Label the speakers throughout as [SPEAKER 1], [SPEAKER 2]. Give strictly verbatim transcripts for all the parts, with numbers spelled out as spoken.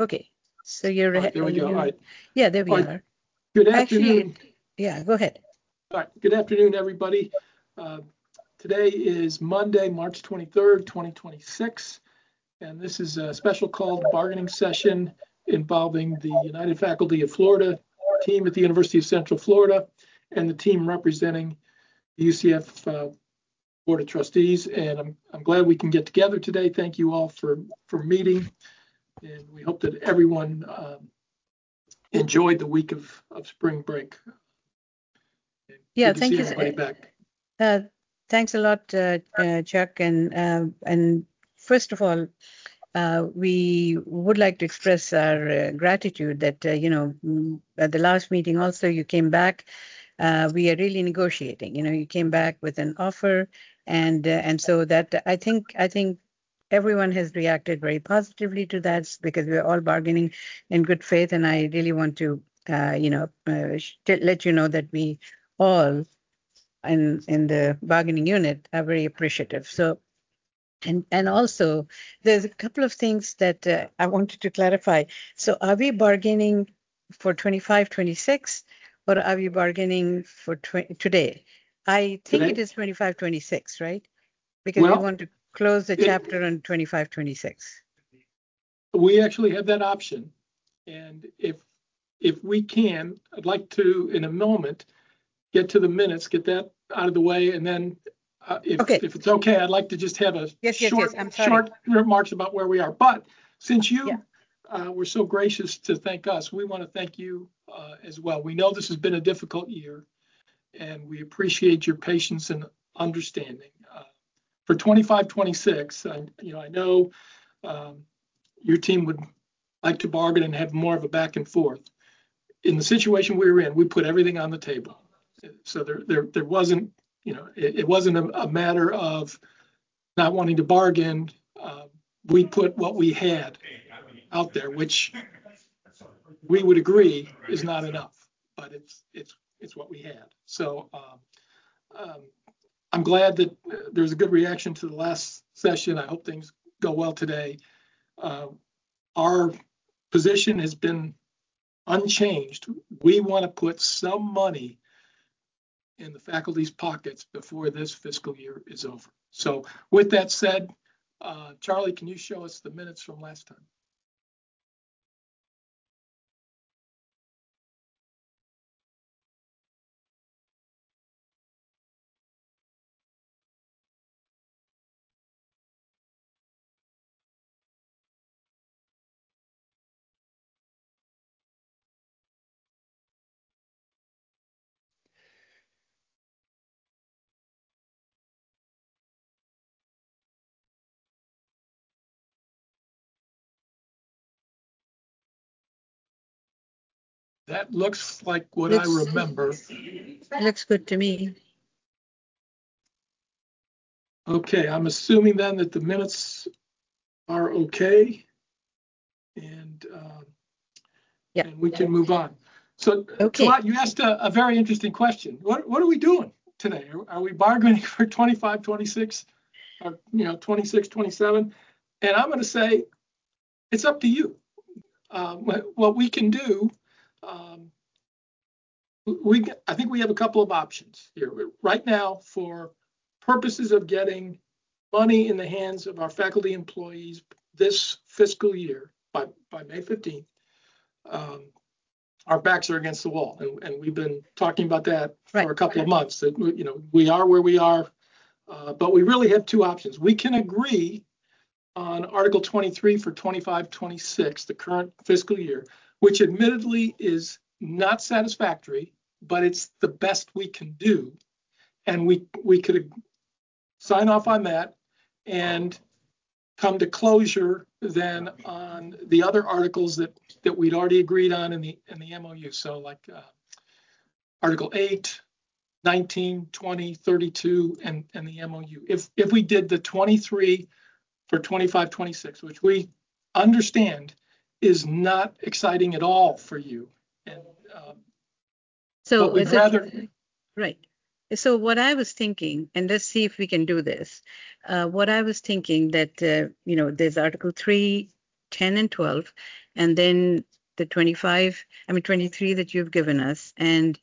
[SPEAKER 1] Okay. So you're,
[SPEAKER 2] All right, there we go.
[SPEAKER 1] you,
[SPEAKER 2] All right.
[SPEAKER 1] yeah, there we
[SPEAKER 2] All right.
[SPEAKER 1] are.
[SPEAKER 2] Good
[SPEAKER 1] Actually,
[SPEAKER 2] afternoon.
[SPEAKER 1] yeah, go ahead.
[SPEAKER 2] All right. Good afternoon, everybody. Uh, today is Monday, March twenty-third, twenty twenty-six, and this is a special called bargaining session involving the United Faculty of Florida team at the University of Central Florida and the team representing the U C F uh, Board of Trustees. And I'm, I'm glad we can get together today. Thank you all for, for meeting. And we hope that everyone um, enjoyed the week of, of spring break. And
[SPEAKER 1] Yeah,
[SPEAKER 2] good to
[SPEAKER 1] thank
[SPEAKER 2] see
[SPEAKER 1] you.
[SPEAKER 2] everybody back.
[SPEAKER 1] Uh, thanks a lot, uh, uh, Chuck. And uh, and first of all, uh, we would like to express our uh, gratitude that, uh, you know, mm, at the last meeting also you came back. Uh, we are really negotiating. You know, you came back with an offer, and uh, and so that I think I think everyone has reacted very positively to that because we're all bargaining in good faith. And I really want to, uh, you know, uh, sh- let you know that we all in in the bargaining unit are very appreciative. So. And and also, there's a couple of things that uh, I wanted to clarify. So, are we bargaining for twenty-five, twenty-six, or are we bargaining for tw- today? I think it
[SPEAKER 2] Today,
[SPEAKER 1] is twenty-five, twenty-six, right? Because we
[SPEAKER 2] well,
[SPEAKER 1] want to close the
[SPEAKER 2] it,
[SPEAKER 1] chapter on twenty-five, twenty-six.
[SPEAKER 2] we actually have that option. And if if we can, I'd like to, in a moment, get to the minutes, get that out of the way, and then uh, if
[SPEAKER 1] Okay.
[SPEAKER 2] if it's okay, I'd like to just have a
[SPEAKER 1] Yes, yes,
[SPEAKER 2] short
[SPEAKER 1] yes. I'm sorry.
[SPEAKER 2] short remarks about where we are. But since you
[SPEAKER 1] Yeah.
[SPEAKER 2] uh, were so gracious to thank us, we want to thank you uh, as well. We know this has been a difficult year, and we appreciate your patience and understanding. Uh, for twenty-five, twenty-six, I, you know, I know um, your team would like to bargain and have more of a back and forth. In the situation we were in, we put everything on the table. So there, there, there wasn't, you know, it, it wasn't a, a matter of not wanting to bargain. Uh, we put what we had out there, which we would agree is not enough, but it's it's it's what we had. So um, um, I'm glad that there's a good reaction to the last session. I hope things go well today. Uh, our position has been unchanged. We want to put some money in the faculty's pockets before this fiscal year is over. So with that said, uh, Charlie, can you show us the minutes from last time? That looks like what
[SPEAKER 1] Looks,
[SPEAKER 2] I remember.
[SPEAKER 1] looks good to me.
[SPEAKER 2] Okay, I'm assuming then that the minutes are okay, and um,
[SPEAKER 1] Yeah.
[SPEAKER 2] and we can move on. So,
[SPEAKER 1] Okay.
[SPEAKER 2] Talat, you asked a, a very interesting question. What what are we doing today? Are, are we bargaining for twenty-five, twenty-six, or you know, twenty-six, twenty-seven? And I'm going to say it's up to you. Um, what, what we can do, um, we I think we have a couple of options here right now for purposes of getting money in the hands of our faculty employees this fiscal year by by May fifteenth. Um, our backs are against the wall, and, and we've been talking about that for
[SPEAKER 1] Right.
[SPEAKER 2] a couple of months. That you know we are where we are, uh, but we really have two options. We can agree on Article twenty-three for twenty-five twenty-six, the current fiscal year, which admittedly is not satisfactory, but it's the best we can do. And we we could sign off on that and come to closure then on the other articles that that we'd already agreed on in the in the M O U. So like uh, Article eight, nineteen, twenty, thirty-two, and and the M O U. If if we did the twenty-three for twenty-five twenty-six, which we understand is not exciting at all for you, and um,
[SPEAKER 1] So
[SPEAKER 2] but we'd
[SPEAKER 1] is it
[SPEAKER 2] rather
[SPEAKER 1] right? So what I was thinking, and let's see if we can do this. Uh, what I was thinking that uh, you know, there's Article three ten and twelve, and then the twenty-five, I mean twenty-three that you've given us. And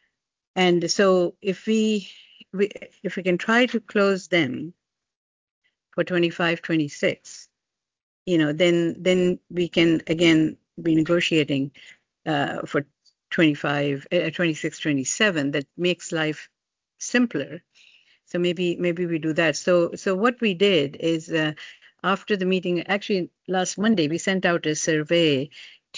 [SPEAKER 1] and so if we, we if we can try to close them for twenty-five, twenty-six, you know, then then we can again be negotiating uh, for twenty-five, uh, twenty-six, twenty-seven. That makes life simpler. So maybe maybe we do that. So so what we did is uh, after the meeting, actually last Monday, we sent out a survey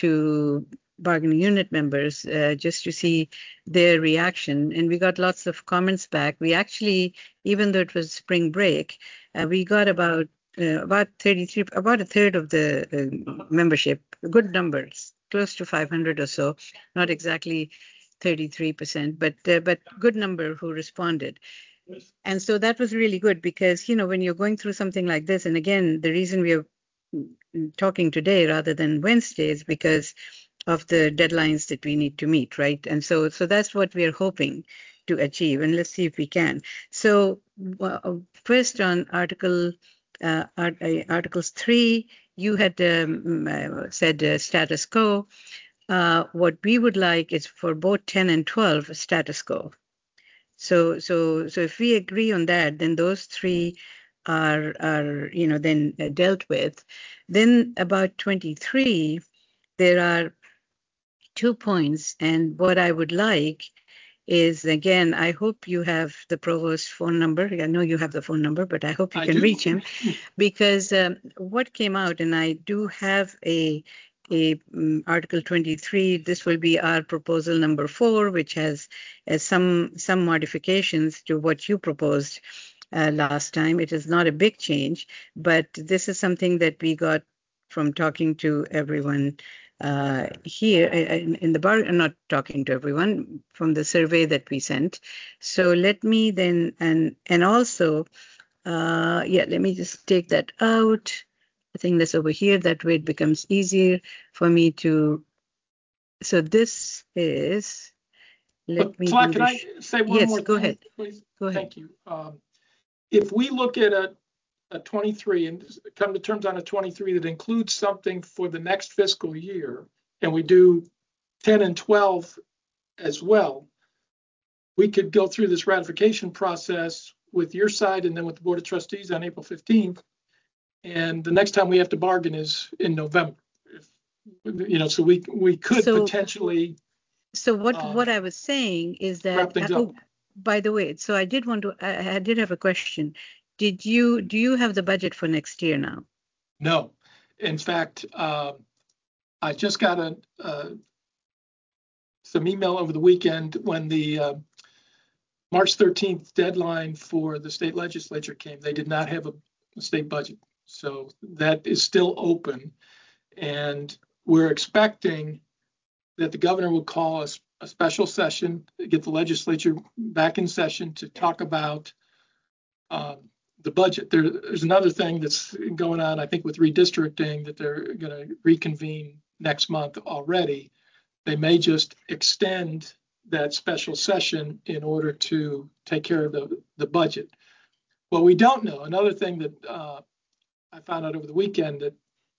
[SPEAKER 1] to bargaining unit members uh, just to see their reaction, and we got lots of comments back. We actually, even though it was spring break, uh, we got about uh, about thirty-three, about a third of the uh, membership, good numbers, close to five hundred or so, not exactly thirty-three percent, but uh, but good number who responded. And so that was really good because, you know, when you're going through something like this, and again, the reason we are talking today rather than Wednesday is because of the deadlines that we need to meet, right? And so so that's what we are hoping to achieve, and let's see if we can. So uh, first on Article uh, art, uh, Articles three, you had um, uh, said uh, status quo. Uh, what we would like is for both ten and twelve status quo. So, so, so if we agree on that, then those three are, are you know, then uh, dealt with. Then about twenty-three, there are two points, and what I would like is, again, I hope you have the provost's phone number. I know you have the phone number, but I hope you
[SPEAKER 2] I
[SPEAKER 1] can
[SPEAKER 2] do.
[SPEAKER 1] reach him, because um, what came out, and I do have a a um, Article twenty-three. This will be our proposal number four, which has, has some some modifications to what you proposed uh, last time. It is not a big change, but this is something that we got from talking to everyone uh, here in, in the bar, not talking to everyone, from the survey that we sent. So let me then, and and also, uh, yeah, let me just take that out. I think that's over here. That way it becomes easier for me to. So this is, let
[SPEAKER 2] But
[SPEAKER 1] me
[SPEAKER 2] Talat,
[SPEAKER 1] do
[SPEAKER 2] can I
[SPEAKER 1] this.
[SPEAKER 2] say one
[SPEAKER 1] Yes,
[SPEAKER 2] more
[SPEAKER 1] go
[SPEAKER 2] thing,
[SPEAKER 1] ahead.
[SPEAKER 2] please?
[SPEAKER 1] Go ahead.
[SPEAKER 2] Thank you. Um, if we look at a, a twenty-three and come to terms on a twenty-three that includes something for the next fiscal year, and we do ten and twelve as well, we could go through this ratification process with your side and then with the Board of Trustees on April fifteenth. And the next time we have to bargain is in November. If, you know, so we we could
[SPEAKER 1] So-
[SPEAKER 2] potentially
[SPEAKER 1] So what
[SPEAKER 2] um,
[SPEAKER 1] what I was saying is that,
[SPEAKER 2] wrap things
[SPEAKER 1] uh,
[SPEAKER 2] up.
[SPEAKER 1] oh, by the way, so I did want to, I, I did have a question. Did you, do you have the budget for next year now?
[SPEAKER 2] No. In fact, uh, I just got a, uh, some email over the weekend when the uh, March thirteenth deadline for the state legislature came. They did not have a, a state budget. So that is still open. And we're expecting that the governor will call us a special session, get the legislature back in session to talk about um, the budget. There, there's another thing that's going on, I think, with redistricting, that they're going to reconvene next month already. They may just extend that special session in order to take care of the, the budget. Well, we don't know. Another thing that uh, I found out over the weekend, that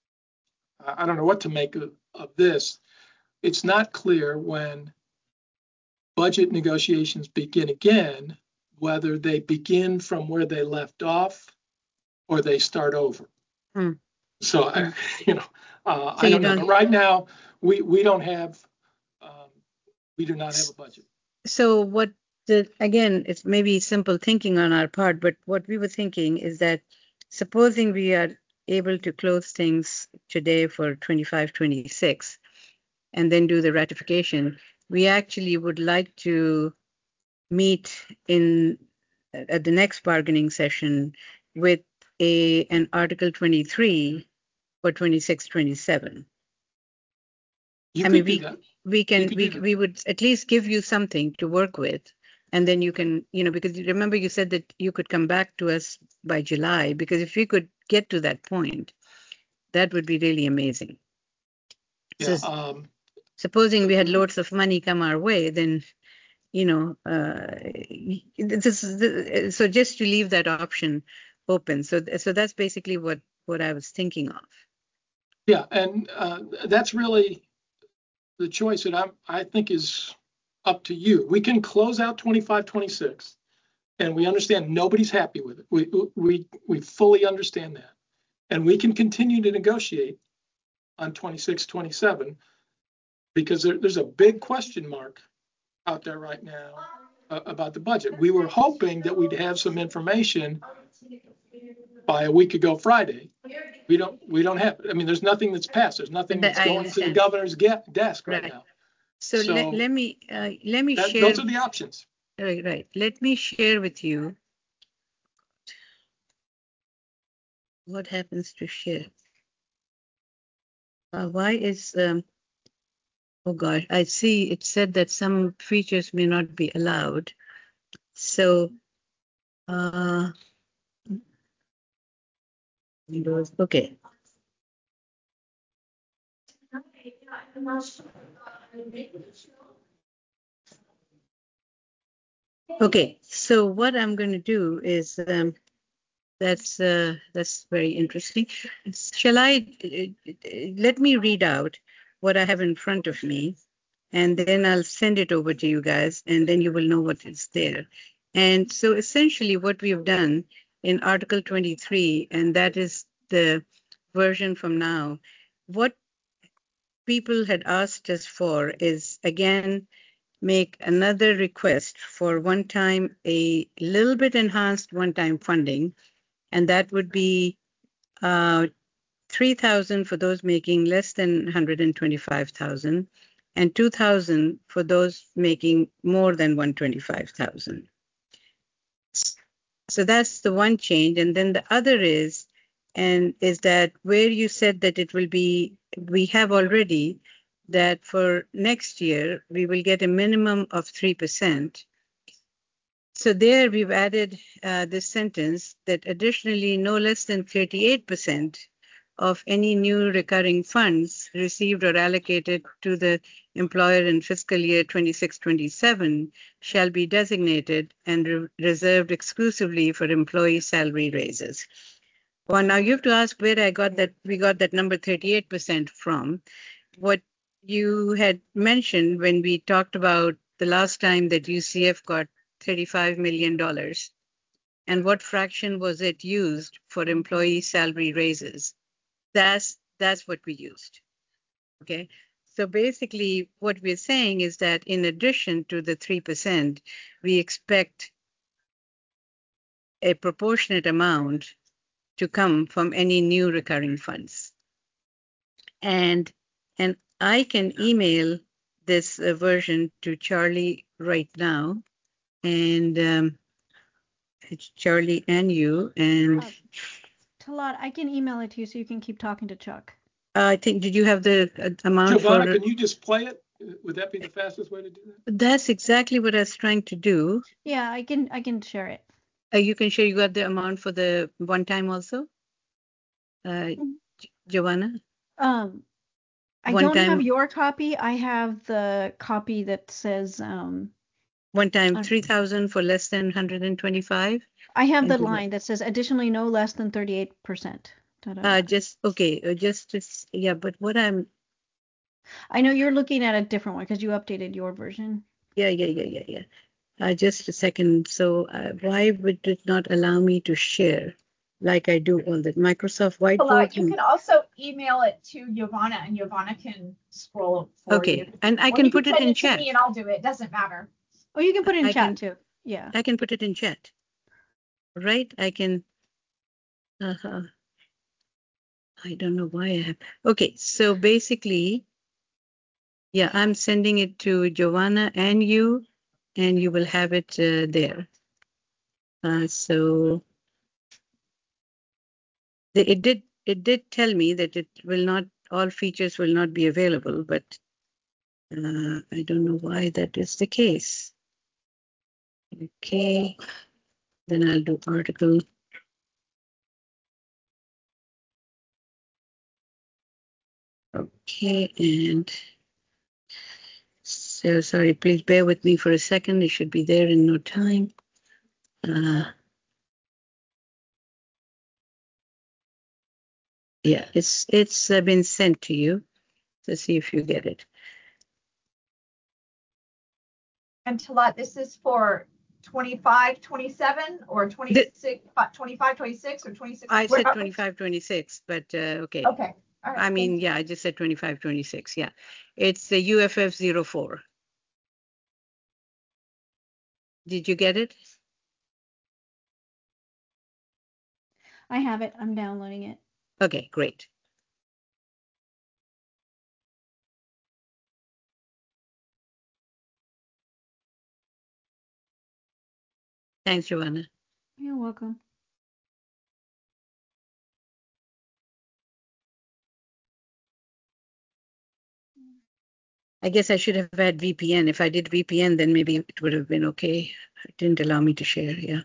[SPEAKER 2] I don't know what to make of, of this. It's not clear when budget negotiations begin again, whether they begin from where they left off or they start over.
[SPEAKER 1] Hmm.
[SPEAKER 2] So, I, you know, uh,
[SPEAKER 1] So
[SPEAKER 2] I
[SPEAKER 1] you
[SPEAKER 2] don't know.
[SPEAKER 1] don't-
[SPEAKER 2] But right now, we, we don't have, um, we do not have a budget.
[SPEAKER 1] So what the, again, it's maybe simple thinking on our part, but what we were thinking is that supposing we are able to close things today for twenty-five, twenty-six, and then do the ratification, we actually would like to meet in at the next bargaining session with a an Article twenty-three for twenty-six, twenty-seven.
[SPEAKER 2] You
[SPEAKER 1] I
[SPEAKER 2] could
[SPEAKER 1] mean,
[SPEAKER 2] do
[SPEAKER 1] we
[SPEAKER 2] that.
[SPEAKER 1] we can
[SPEAKER 2] could
[SPEAKER 1] we
[SPEAKER 2] do that.
[SPEAKER 1] we would at least give you something to work with, and then you can, you know, because you remember you said that you could come back to us by July, because if we could get to that point, that would be really amazing.
[SPEAKER 2] Yeah.
[SPEAKER 1] So
[SPEAKER 2] Um,
[SPEAKER 1] supposing we had loads of money come our way, then, you know, uh, this is, so just to leave that option open. So so that's basically what what I was thinking of.
[SPEAKER 2] Yeah, and uh, that's really the choice that I'm, I think is up to you. We can close out twenty-five, twenty-six, and we understand nobody's happy with it. We, we, we fully understand that. And we can continue to negotiate on twenty-six, twenty-seven, because there, there's a big question mark out there right now uh, about the budget. We were hoping that we'd have some information by a week ago Friday. We don't, we don't have, I mean, there's nothing that's passed. There's nothing
[SPEAKER 1] That
[SPEAKER 2] that's
[SPEAKER 1] I
[SPEAKER 2] going to the
[SPEAKER 1] understand.
[SPEAKER 2] governor's get, desk right,
[SPEAKER 1] Right.
[SPEAKER 2] now.
[SPEAKER 1] So,
[SPEAKER 2] So
[SPEAKER 1] let, let me uh, let me
[SPEAKER 2] that,
[SPEAKER 1] share.
[SPEAKER 2] those are the options.
[SPEAKER 1] Right, right. Let me share with you what happens to share. Uh, why is um, oh gosh, I see it said that some features may not be allowed. So, uh, Windows, okay. Okay, so what I'm going to do is um, that's uh, that's very interesting. Shall I uh, let me read out what I have in front of me, and then I'll send it over to you guys, and then you will know what is there. And so essentially what we have done in Article twenty-three, and that is the version from now, what people had asked us for is, again, make another request for one-time, a little bit enhanced one-time funding, and that would be uh, three thousand for those making less than one hundred twenty-five thousand, and two thousand for those making more than one hundred twenty-five thousand. So that's the one change. And then the other is, and is that where you said that it will be, we have already that for next year, we will get a minimum of three percent. So there we've added uh, this sentence that additionally no less than thirty-eight percent of any new recurring funds received or allocated to the employer in fiscal year twenty-six twenty-seven shall be designated and re- reserved exclusively for employee salary raises. Well, now you have to ask where I got that, we got that number thirty-eight percent from. What you had mentioned when we talked about the last time that U C F got thirty-five million dollars, and what fraction was it used for employee salary raises? That's that's what we used. Okay. So basically, what we're saying is that in addition to the three percent, we expect a proportionate amount to come from any new recurring funds. And and I can email this uh, version to Charlie right now, and um, it's Charlie and you, and
[SPEAKER 3] Uh, Talat, I can email it to you so you can keep talking to Chuck.
[SPEAKER 1] I think, did you have the uh, amount
[SPEAKER 2] Giovanna,
[SPEAKER 1] for?
[SPEAKER 2] can you just play it? Would that be the fastest way to do that?
[SPEAKER 1] That's exactly what I was trying to do.
[SPEAKER 3] Yeah, I can I can share it.
[SPEAKER 1] Uh, you can share, you got the amount for the one time also, uh, Giovanna?
[SPEAKER 3] Um, I
[SPEAKER 1] One
[SPEAKER 3] don't have
[SPEAKER 1] time,
[SPEAKER 3] your copy. I have the copy that says um.
[SPEAKER 1] one time
[SPEAKER 3] uh,
[SPEAKER 1] three thousand for less than one hundred twenty-five.
[SPEAKER 3] I have the
[SPEAKER 1] And
[SPEAKER 3] line that says additionally no less than thirty-eight percent. Da, da, da.
[SPEAKER 1] uh, just, okay, uh, just, just, yeah, but what I'm,
[SPEAKER 3] I know you're looking at a different one because you updated your version.
[SPEAKER 1] yeah, yeah, yeah, yeah, yeah. Uh, just a second. So uh, why would it not allow me to share like I do on the Microsoft
[SPEAKER 4] Well, uh,
[SPEAKER 1] Whiteboard?
[SPEAKER 4] you can also email it to Giovanna, and Giovanna can scroll it for
[SPEAKER 1] Okay,
[SPEAKER 4] you.
[SPEAKER 1] and I
[SPEAKER 4] Or
[SPEAKER 1] can
[SPEAKER 4] you can
[SPEAKER 1] put it
[SPEAKER 4] send
[SPEAKER 1] in
[SPEAKER 4] it to
[SPEAKER 1] chat.
[SPEAKER 4] me, and I'll do it. It doesn't matter.
[SPEAKER 3] Oh, you can put it in
[SPEAKER 1] I
[SPEAKER 3] chat
[SPEAKER 1] can,
[SPEAKER 3] too. Yeah.
[SPEAKER 1] I can put it in chat, right? I can, uh-huh. I don't know why I have. Okay, so basically, yeah, I'm sending it to Giovanna and you, and you will have it uh, there. Uh, so the, it did it did tell me that it will not, all features will not be available, but uh, I don't know why that is the case. Okay, then I'll do article. Okay, and so sorry, please bear with me for a second. It should be there in no time. Uh, Yeah, it's it's uh, been sent to you. Let's see if you get it.
[SPEAKER 4] And Talat, this is for twenty-five, twenty-seven or twenty-six, uh, twenty-five, twenty-six or twenty-six?
[SPEAKER 1] I
[SPEAKER 4] Where
[SPEAKER 1] said
[SPEAKER 4] are we?
[SPEAKER 1] twenty-five, twenty-six, but uh, okay.
[SPEAKER 4] Okay. All right.
[SPEAKER 1] I mean,
[SPEAKER 4] thank you.
[SPEAKER 1] yeah, I just said twenty-five, twenty-six. Yeah, it's the U F F zero four. Did you get it?
[SPEAKER 3] I have it. I'm downloading it.
[SPEAKER 1] Okay, great. Thanks, Giovanna.
[SPEAKER 3] You're welcome.
[SPEAKER 1] I guess I should have had V P N. If I did V P N, then maybe it would have been okay. It didn't allow me to share. Yeah.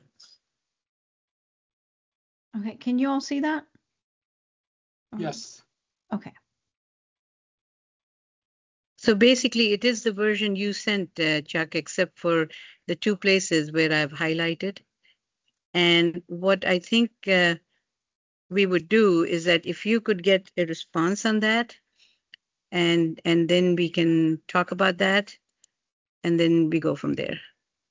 [SPEAKER 3] Okay. Can you all see that? Or-
[SPEAKER 2] Yes.
[SPEAKER 3] Okay.
[SPEAKER 1] So basically, it is the version you sent, uh, Chuck, except for the two places where I've highlighted. And what I think uh, we would do is that if you could get a response on that, and and then we can talk about that, and then we go from there.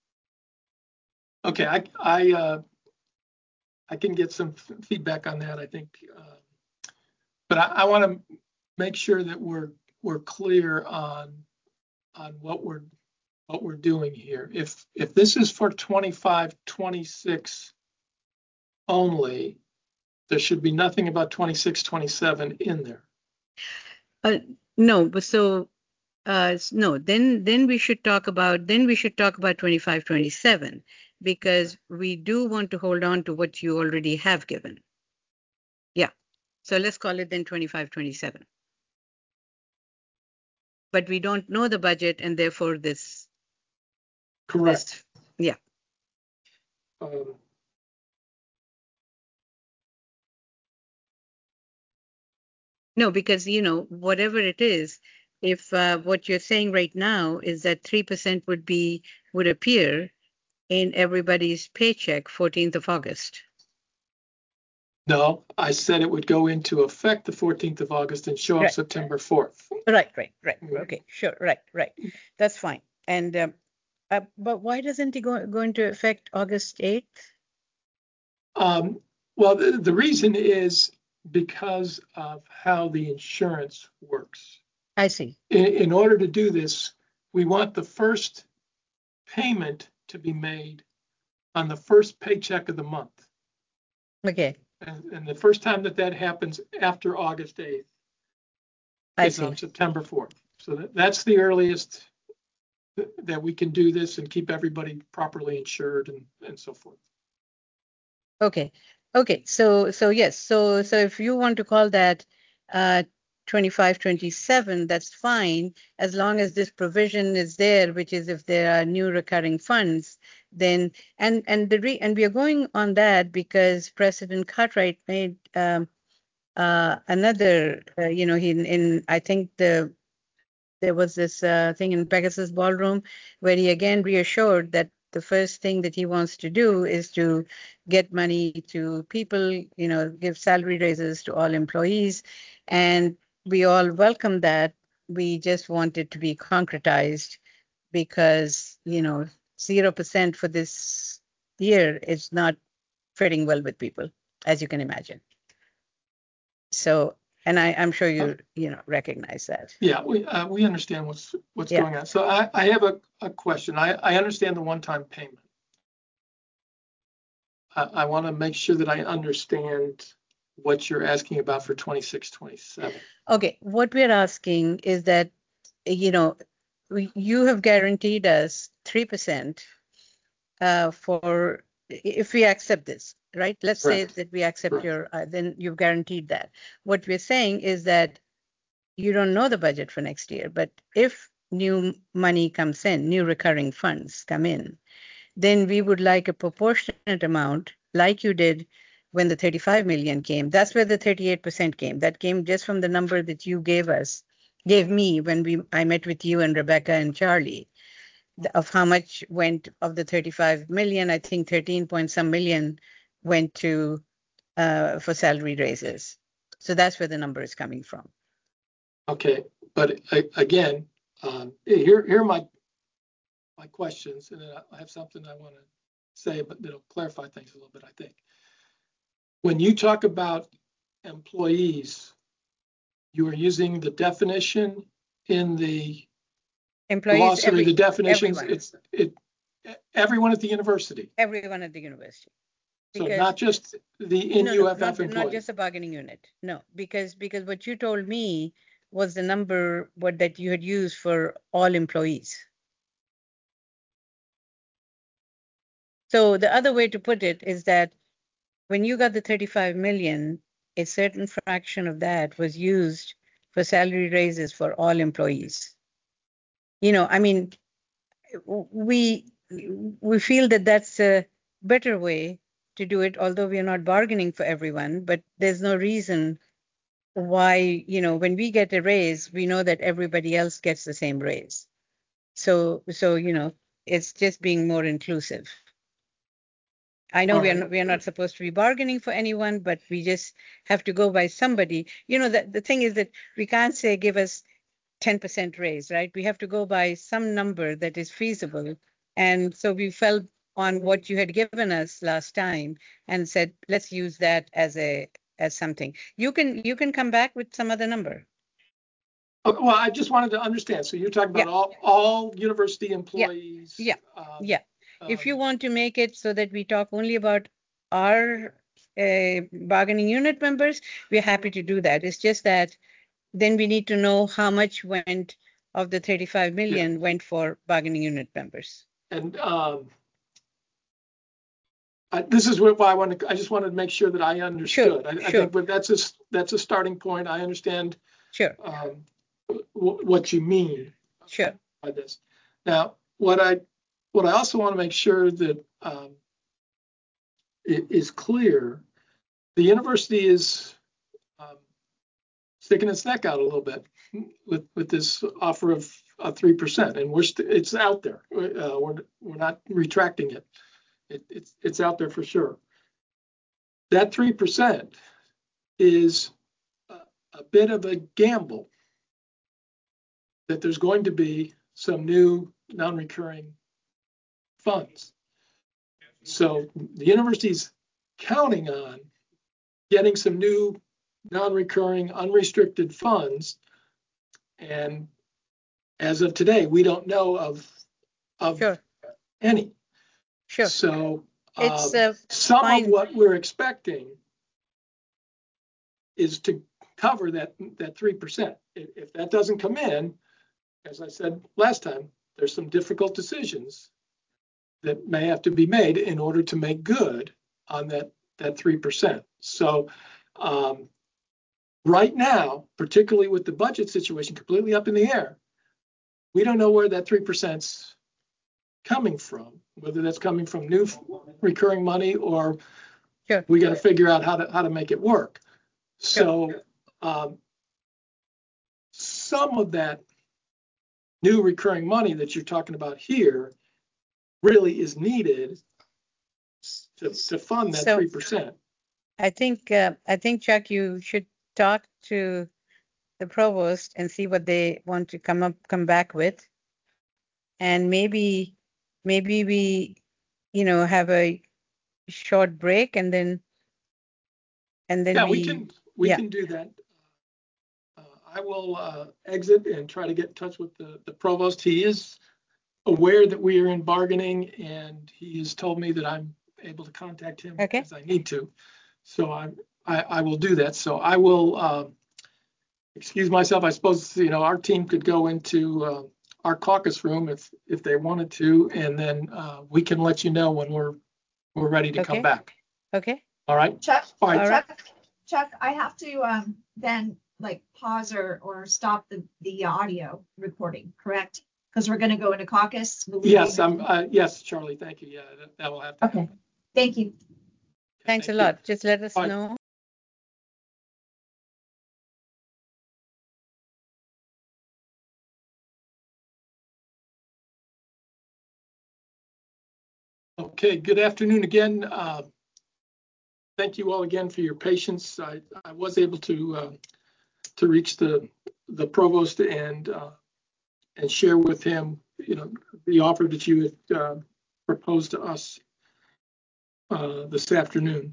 [SPEAKER 2] Okay, I I uh, I can get some f- feedback on that. I think, uh, but I, I want to make sure that we're we're clear on on what we're what we're doing here. If if this is for twenty-five, twenty-six only, there should be nothing about twenty-six, twenty-seven in there.
[SPEAKER 1] Uh, no, but so uh, s- no, then then we should talk about then we should talk about twenty-five, twenty-seven, because we do want to hold on to what you already have given. Yeah. So let's call it then twenty-five, twenty-seven. But we don't know the budget, and therefore this
[SPEAKER 2] Correct.
[SPEAKER 1] this yeah.
[SPEAKER 2] Um,
[SPEAKER 1] No, because you know, whatever it is, if uh, what you're saying right now is that three percent would be would appear in everybody's paycheck fourteenth of August.
[SPEAKER 2] no, I said it would go into effect the fourteenth of August and show up
[SPEAKER 1] Right.
[SPEAKER 2] September fourth.
[SPEAKER 1] Right, right, right.
[SPEAKER 2] Mhm.
[SPEAKER 1] Okay, sure, right, right. That's fine. And um, uh, but why doesn't it go go into effect August eighth?
[SPEAKER 2] Um, well, the, the reason is because of how the insurance works.
[SPEAKER 1] I see.
[SPEAKER 2] In, in order to do this, we want the first payment to be made on the first paycheck of the month.
[SPEAKER 1] Okay,
[SPEAKER 2] And, and the first time that that happens after August eighth
[SPEAKER 1] I
[SPEAKER 2] is
[SPEAKER 1] see.
[SPEAKER 2] on September fourth. So that, that's the earliest th- that we can do this and keep everybody properly insured and, and so forth.
[SPEAKER 1] Okay, okay. So so yes. So so if you want to call that uh twenty-five, twenty-seven, that's fine, as long as this provision is there, which is if there are new recurring funds, then and and the re and we are going on that because President Cartwright made um uh another uh, you know he in I think the there was this uh, thing in Pegasus Ballroom where he again reassured that the first thing that he wants to do is to get money to people, you know, give salary raises to all employees. And we all welcome that. We just want it to be concretized because, you know, zero percent for this year is not fitting well with people, as you can imagine. So, and I, I'm sure you, you know, recognize that.
[SPEAKER 2] Yeah, we uh, we understand what's what's
[SPEAKER 1] Yeah.
[SPEAKER 2] going on. So I, I have a, a question. I, I understand the one-time payment. I, I want to make sure that I understand what you're asking about for twenty-six, twenty-seven.
[SPEAKER 1] Okay, what we're asking is that, you know, we, you have guaranteed us three percent uh, for if we accept this, right? Let's say
[SPEAKER 2] Correct.
[SPEAKER 1] that we accept
[SPEAKER 2] Correct.
[SPEAKER 1] your, uh, then you've guaranteed that. What we're saying is that you don't know the budget for next year, but if new money comes in, new recurring funds come in, then we would like a proportionate amount, like you did when the thirty-five million came. That's where the thirty-eight percent came. That came just from the number that you gave us, gave me when we I met with you and Rebecca and Charlie, of how much went of the thirty-five million. I think thirteen point some million went to uh, for salary raises. So that's where the number is coming from.
[SPEAKER 2] Okay, but a- again, um, here here are my my questions, and then I have something I want to say, but that'll clarify things a little bit, I think. When you talk about employees, you are using the definition in the
[SPEAKER 1] Employees,
[SPEAKER 2] glossary,
[SPEAKER 1] every,
[SPEAKER 2] the definitions,
[SPEAKER 1] everyone,
[SPEAKER 2] it's it everyone at the university.
[SPEAKER 1] everyone at the university.
[SPEAKER 2] So
[SPEAKER 1] Because
[SPEAKER 2] not just the
[SPEAKER 1] no,
[SPEAKER 2] in
[SPEAKER 1] no,
[SPEAKER 2] U F F
[SPEAKER 1] not, not
[SPEAKER 2] employees.
[SPEAKER 1] just the bargaining unit. No, because because what you told me was the number what that you had used for all employees. So the other way to put it is that when you got the thirty-five million, a certain fraction of that was used for salary raises for all employees. You know, I mean, we we feel that that's a better way to do it, although we are not bargaining for everyone, but there's no reason why, you know, when we get a raise, we know that everybody else gets the same raise. So, so you know, it's just being more inclusive. I know
[SPEAKER 2] All
[SPEAKER 1] we are
[SPEAKER 2] right.
[SPEAKER 1] not, we are not supposed to be bargaining for anyone, but we just have to go by somebody. You know, the, the thing is that we can't say give us ten percent raise, right? We have to go by some number that is feasible. And so we fell on what you had given us last time and said, let's use that as a as something. You can you can come back with some other number.
[SPEAKER 2] Okay, well, I just wanted to understand. So you're talking about
[SPEAKER 1] Yeah.
[SPEAKER 2] all all university employees.
[SPEAKER 1] Yeah.
[SPEAKER 2] Um,
[SPEAKER 1] Yeah. If you
[SPEAKER 2] um,
[SPEAKER 1] want to make it so that we talk only about our uh, bargaining unit members, we're happy to do that. It's just that then we need to know how much went of the thirty-five million went for bargaining unit members.
[SPEAKER 2] And um, I, this is what I wanted. I just wanted to make sure that I understood.
[SPEAKER 1] Sure,
[SPEAKER 2] I, I
[SPEAKER 1] sure.
[SPEAKER 2] think but that's a that's a starting point. I understand
[SPEAKER 1] Sure,
[SPEAKER 2] um, w- what you mean
[SPEAKER 1] sure.
[SPEAKER 2] by this. Now, what I what I also want to make sure that um, it is clear, the university is um, sticking its neck out a little bit with with this offer of uh, three percent, and we're st- it's out there. Uh, we're we're not retracting it. It, it's it's out there for sure. That three percent is a, a bit of a gamble that there's going to be some new non-recurring funds. So the university's counting on getting some new non-recurring unrestricted funds, and as of today, we don't know of of
[SPEAKER 1] Sure.
[SPEAKER 2] any.
[SPEAKER 1] Sure.
[SPEAKER 2] So
[SPEAKER 1] It's
[SPEAKER 2] uh,
[SPEAKER 1] uh,
[SPEAKER 2] some
[SPEAKER 1] fine.
[SPEAKER 2] of what we're expecting is to cover that that three percent. If, if that doesn't come in, as I said last time, there's some difficult decisions that may have to be made in order to make good on that that three percent. So um, right now, particularly with the budget situation completely up in the air, we don't know where that three percent's coming from, whether that's coming from new recurring money or
[SPEAKER 1] Sure.
[SPEAKER 2] we got to figure out how to how to make it work. So
[SPEAKER 1] Sure.
[SPEAKER 2] um, some of that new recurring money that you're talking about here really is needed to, to fund that
[SPEAKER 1] So
[SPEAKER 2] three percent.
[SPEAKER 1] I think uh, I think Chuck, you should talk to the provost and see what they want to come up come back with, and maybe maybe we, you know, have a short break and then and then
[SPEAKER 2] Yeah,
[SPEAKER 1] we,
[SPEAKER 2] we can we
[SPEAKER 1] yeah.
[SPEAKER 2] can do that. Uh, I will uh, exit and try to get in touch with the, the provost. He is aware that we are in bargaining, and he has told me that I'm able to contact him
[SPEAKER 1] Okay.
[SPEAKER 2] as I need to. So I, I, I will do that. So I will uh, excuse myself. I suppose, you know, our team could go into uh, our caucus room if if they wanted to, and then uh, we can let you know when we're we're ready to
[SPEAKER 1] Okay.
[SPEAKER 2] come back.
[SPEAKER 1] Okay.
[SPEAKER 2] All right.
[SPEAKER 4] Chuck,
[SPEAKER 2] All right.
[SPEAKER 1] All right.
[SPEAKER 4] Chuck, Chuck, I have to um then like pause or or stop the the audio recording, correct? Because we're going to go into caucus. Will we
[SPEAKER 2] Yes,
[SPEAKER 4] be-
[SPEAKER 2] I'm. Uh, yes, Charlie. Thank you. Yeah, that, that will have to.
[SPEAKER 4] Okay. Thank you.
[SPEAKER 1] Thanks
[SPEAKER 2] Thank
[SPEAKER 1] a
[SPEAKER 2] you.
[SPEAKER 1] lot. Just let us
[SPEAKER 2] Bye.
[SPEAKER 1] know.
[SPEAKER 2] Okay, good afternoon again. Uh, thank you all again for your patience. I, I was able to uh, to reach the the provost and uh, and share with him, you know, the offer that you had uh, proposed to us uh, this afternoon.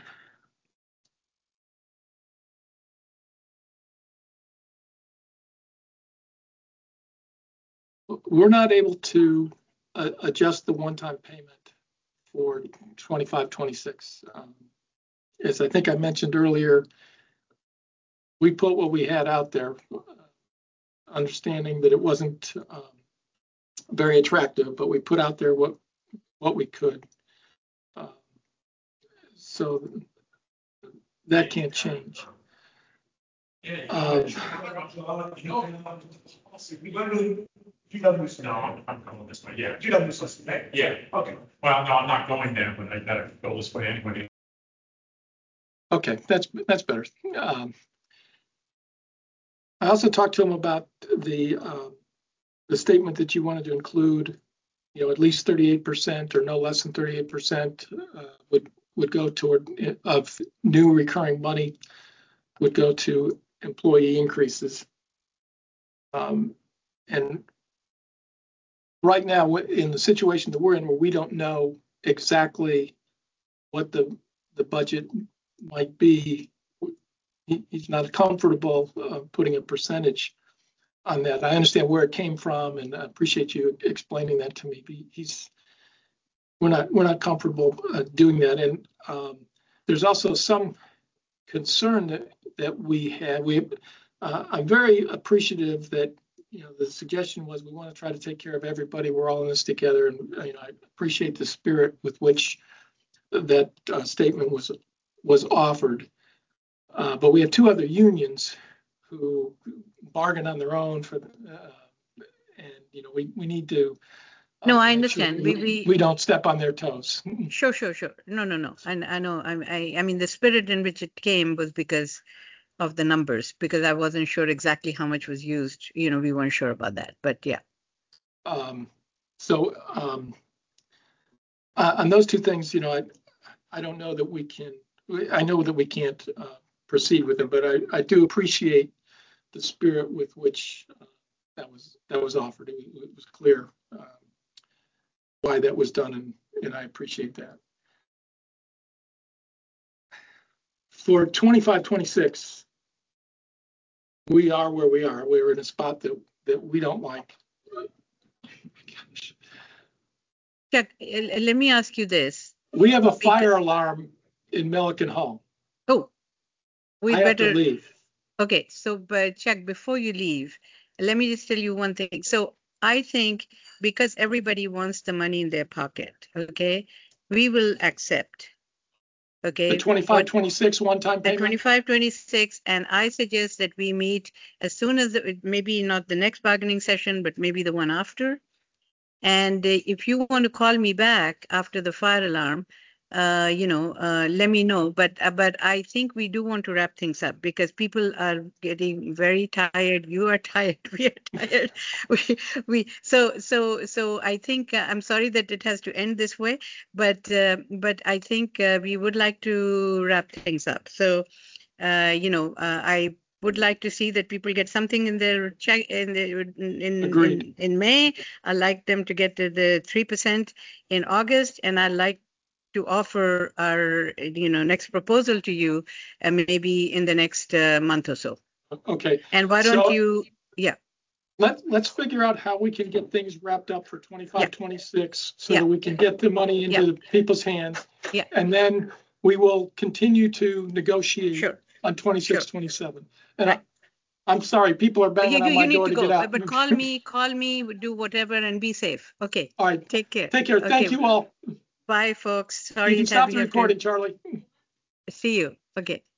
[SPEAKER 2] We're not able to uh, adjust the one-time payment for twenty-five twenty-six. Um, as I think I mentioned earlier, we put what we had out there, understanding that it wasn't um, very attractive, but we put out there what what we could. Uh, so that can't change. Uh,
[SPEAKER 5] G W C, no, I'm, I'm going this way, yeah, G W C, yeah, okay. Well, no, I'm not going there, but I better go this way anyway.
[SPEAKER 2] Okay, that's that's better. Um, I also talked to him about the uh, the statement that you wanted to include, you know, at least thirty-eight percent or no less than thirty-eight percent uh, would would go toward of new recurring money would go to employee increases. Um, and right now, in the situation that we're in, where we don't know exactly what the the budget might be, he, he's not comfortable uh, putting a percentage on that. I understand where it came from, and I appreciate you explaining that to me. He's we're not we're not comfortable uh, doing that, and um, there's also some concern that that we had. We uh, I'm very appreciative that, you know, the suggestion was we want to try to take care of everybody. We're all in this together, and you know, I appreciate the spirit with which that uh, statement was was offered. Uh, but we have two other unions who bargain on their own for, the, uh, and you know, we we need to. Uh,
[SPEAKER 1] No, I
[SPEAKER 2] make sure
[SPEAKER 1] understand.
[SPEAKER 2] we,
[SPEAKER 1] We, we
[SPEAKER 2] we don't step on their toes.
[SPEAKER 1] sure, sure, sure. No, no, no. I, I know. I, I, I mean, the spirit in which it came was because of the numbers, because I wasn't sure exactly how much was used. You know, we weren't sure about that. But yeah.
[SPEAKER 2] Um, so um, uh, on those two things, you know, I I don't know that we can. I know that we can't uh, proceed with them, but I, I do appreciate the spirit with which uh, that was that was offered. It, it was clear um, why that was done, and and I appreciate that. For twenty-five twenty-six, we are where we are. We're in a spot that that we don't like.
[SPEAKER 1] Chuck, let me ask you this.
[SPEAKER 2] We have a fire alarm in Milliken Hall.
[SPEAKER 1] Oh, we
[SPEAKER 2] I
[SPEAKER 1] better
[SPEAKER 2] have to leave.
[SPEAKER 1] Okay, so but Chuck, before you leave, let me just tell you one thing. So I think because everybody wants the money in their pocket, okay, we will accept. Okay.
[SPEAKER 2] The twenty-five twenty-six one-time
[SPEAKER 1] The
[SPEAKER 2] payment?
[SPEAKER 1] twenty-five twenty-six, and I suggest that we meet as soon as, the, maybe not the next bargaining session, but maybe the one after. And uh, if you want to call me back after the fire alarm, uh, you know, uh, let me know. But uh, but I think we do want to wrap things up because people are getting very tired. You are tired. We are tired. we we so so so I think uh, I'm sorry that it has to end this way, but uh, but I think uh, we would like to wrap things up. So uh, you know, uh, I would like to see that people get something in their check in the, in, in in May. I like them to get to the three percent in August, and I like to offer our, you know, next proposal to you, uh, maybe in the next uh, month or so.
[SPEAKER 2] Okay.
[SPEAKER 1] And why don't
[SPEAKER 2] so
[SPEAKER 1] you, yeah.
[SPEAKER 2] Let, let's figure out how we can get things wrapped up for twenty-five twenty-six so
[SPEAKER 1] yeah.
[SPEAKER 2] that we can get the money into
[SPEAKER 1] yeah.
[SPEAKER 2] the people's hands.
[SPEAKER 1] Yeah.
[SPEAKER 2] And then we will continue to negotiate
[SPEAKER 1] sure.
[SPEAKER 2] on twenty-six
[SPEAKER 1] sure.
[SPEAKER 2] twenty-seven. And
[SPEAKER 1] right.
[SPEAKER 2] I, I'm sorry, people are banging
[SPEAKER 1] you, you,
[SPEAKER 2] on my
[SPEAKER 1] you need
[SPEAKER 2] door
[SPEAKER 1] to,
[SPEAKER 2] to
[SPEAKER 1] go,
[SPEAKER 2] get out.
[SPEAKER 1] But call me, call me, do whatever, and be safe. Okay.
[SPEAKER 2] All right.
[SPEAKER 1] Take care.
[SPEAKER 2] Take care.
[SPEAKER 1] Okay.
[SPEAKER 2] Thank you all.
[SPEAKER 1] Bye, folks. Sorry.
[SPEAKER 2] You can stop
[SPEAKER 1] we
[SPEAKER 2] the
[SPEAKER 1] have
[SPEAKER 2] recording,
[SPEAKER 1] to...
[SPEAKER 2] Charlie.
[SPEAKER 1] See you. Okay.